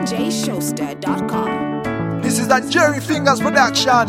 djshowster.com. This is that Jerry Fingers production.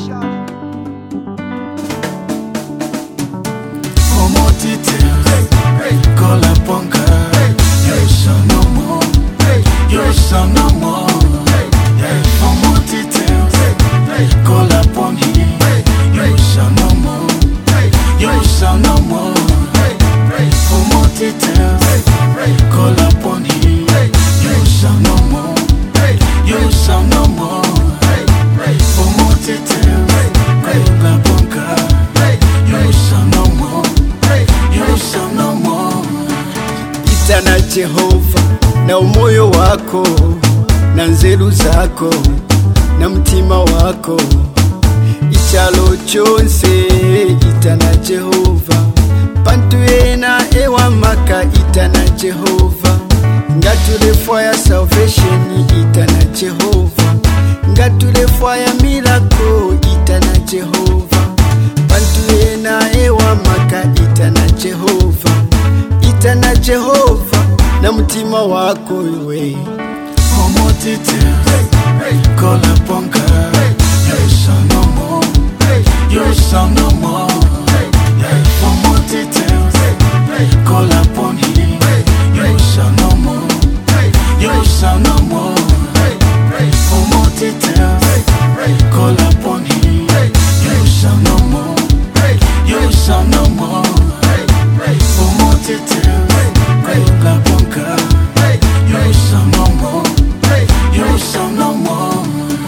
For more details, call up on God. You shall no more. You shall no more. For more details, call up on Him. You shall no more. You shall no more. For more details, call up on Him. You shall no more. You shall no more. For more details, call up on God. You shall no more. You shall no more. Ita na Jehova na umoyo wako na nzeru zako na mtima wako, ichalo chonse ita na Jehova, pantu yena ewa maka ita na Jehova, ngatule fire salvation ita na Jehova, ngatule fire miracle ita na Jehova, pantu yena ewa maka ita na Jehova, ita na Jehova na mtima wako iwe. For more details, call upon God. You shall no more. You shall no more. For more details, call upon Him. You shall no more. You shall no more. For more details, call upon Him. You shall no more. You shall no more. For more details, call upon God. You shall no more. You shall no more.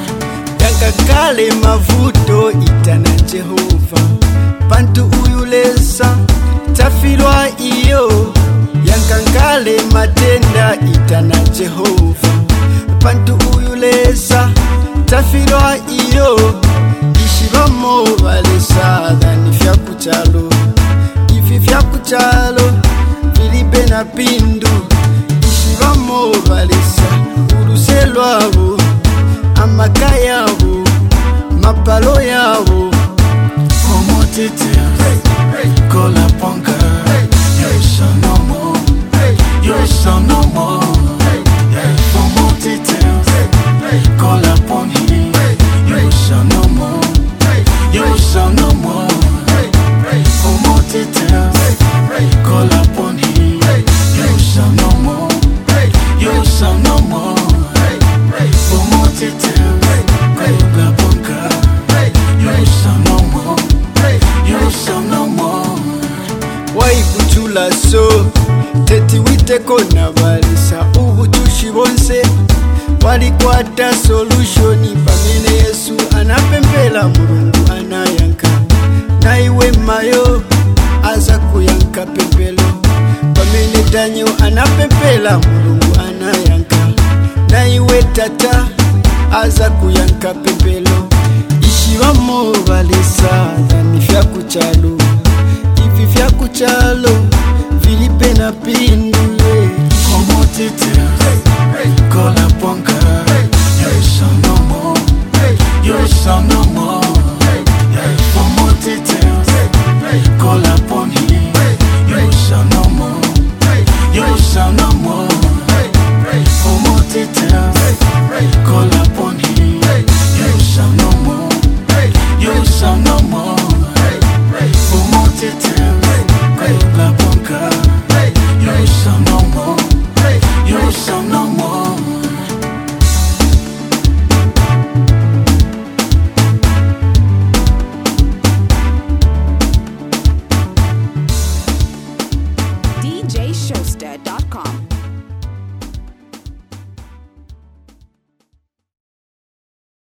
Yakakale mavuto ita na Jehova, pantu uyulesa tafilwa iyo. Yakakale matenda ita na Jehova, pantu uyulesa tafilwa iyo. Ishibamo balesa dhani fya kuchalo, ifi fya kuchalo filipe na pindu. Ishibamo balesa uruse lwabo, amaka yabo, mapalo yabo. For more details, call upon God. You shall no more. You shall no more. For more details, call upon Him. You shall no more. You shall no more. For more details, call upon Him. You shall no more. You shall no more. For more details, call upon God. You shall no more. You shall no more. Wai kuchula so teti witeko na balisa ubutushi bonse walikwata solutioni pamene Yesu anapempela Mulungu anayanka, na iwe mayo aza kuyanka pempelo. Pamene Daniel anapempela Mulungu anayanka, na iwe tata aza kuyanka pempelo. Ishibamo balesa dhani fya kuchalo, ifi fya kuchalo filipe na pindu. For more details, call up